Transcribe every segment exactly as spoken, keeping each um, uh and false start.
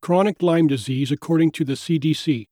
Chronic Lyme disease according to the C D C.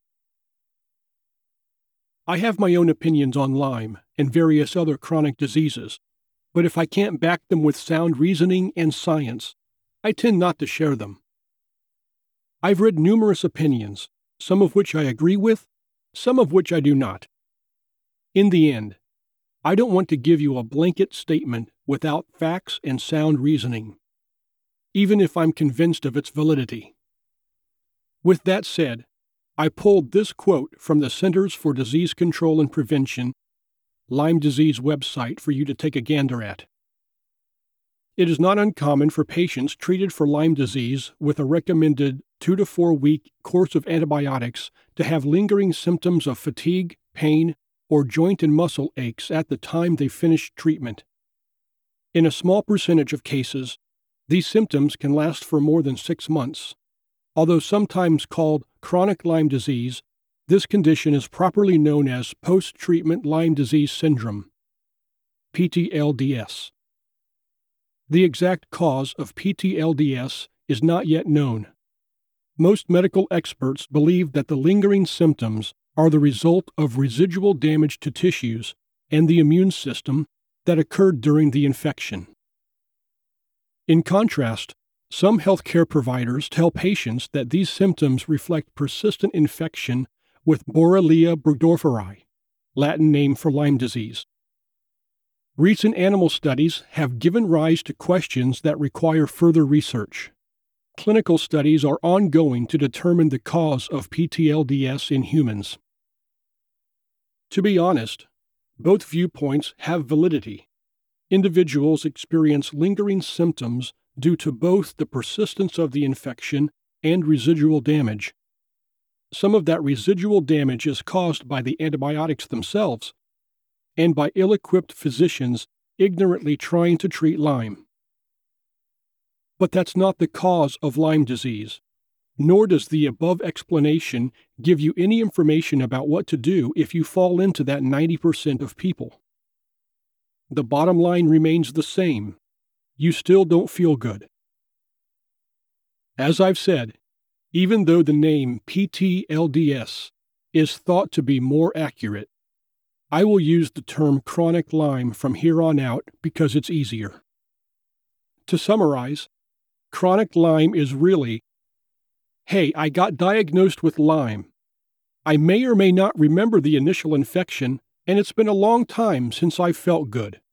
I have my own opinions on Lyme and various other chronic diseases, but if I can't back them with sound reasoning and science, I tend not to share them. I've read numerous opinions, some of which I agree with, some of which I do not. In the end, I don't want to give you a blanket statement without facts and sound reasoning, even if I'm convinced of its validity. With that said, I pulled this quote from the Centers for Disease Control and Prevention, Lyme disease website for you to take a gander at. It is not uncommon for patients treated for Lyme disease with a recommended two to four week course of antibiotics to have lingering symptoms of fatigue, pain, or joint and muscle aches at the time they finish treatment. In a small percentage of cases, these symptoms can last for more than six months. Although sometimes called chronic Lyme disease, this condition is properly known as post-treatment Lyme disease syndrome, P T L D S. The exact cause of P T L D S is not yet known. Most medical experts believe that the lingering symptoms are the result of residual damage to tissues and the immune system that occurred during the infection. In contrast, some healthcare providers tell patients that these symptoms reflect persistent infection with Borrelia burgdorferi, Latin name for Lyme disease. Recent animal studies have given rise to questions that require further research. Clinical studies are ongoing to determine the cause of P T L D S in humans. To be honest, both viewpoints have validity. Individuals experience lingering symptoms due to both the persistence of the infection and residual damage. Some of that residual damage is caused by the antibiotics themselves and by ill-equipped physicians ignorantly trying to treat Lyme. But that's not the cause of Lyme disease, nor does the above explanation give you any information about what to do if you fall into that ninety percent of people. The bottom line remains the same. You still don't feel good. As I've said, even though the name P T L D S is thought to be more accurate, I will use the term chronic Lyme from here on out because it's easier. To summarize, chronic Lyme is really, hey, I got diagnosed with Lyme. I may or may not remember the initial infection, and it's been a long time since I felt good.